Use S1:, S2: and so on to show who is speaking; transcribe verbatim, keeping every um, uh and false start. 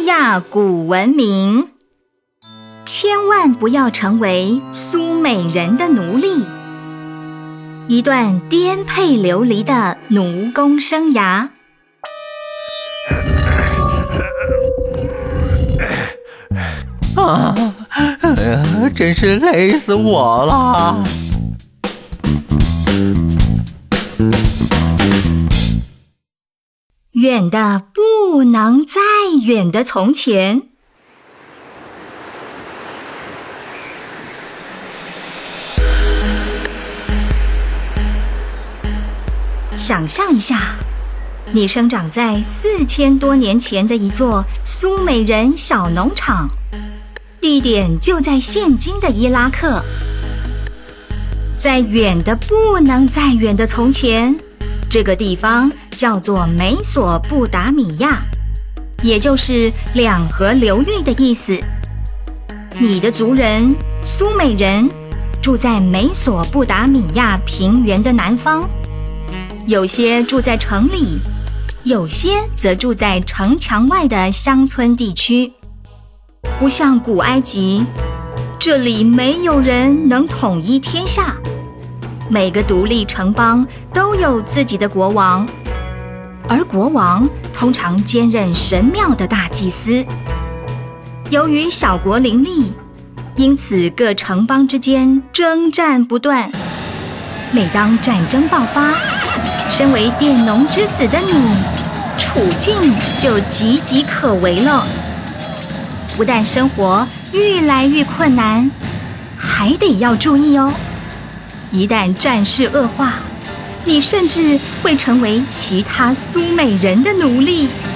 S1: 亚古文明，千万不要成为苏美人的奴隶。一段颠沛流离的奴工生涯。
S2: 啊，真是累死我了！
S1: 远的不能再远的从前，想象一下，你生长在四千多年前的一座苏美人小农场，地点就在现今的伊拉克。在远的不能再远的从前，这个地方叫做美索不达米亚，也就是两河流域的意思。你的族人苏美人住在美索不达米亚平原的南方，有些住在城里，有些则住在城墙外的乡村地区。不像古埃及，这里没有人能统一天下，每个独立城邦都有自己的国王，而国王通常兼任神庙的大祭司。由于小国林立，因此各城邦之间征战不断。每当战争爆发，身为佃农之子的你，处境就岌岌可危了。不但生活越来越困难，还得要注意哦。一旦战事恶化，你甚至会成为其他苏美人的奴隶。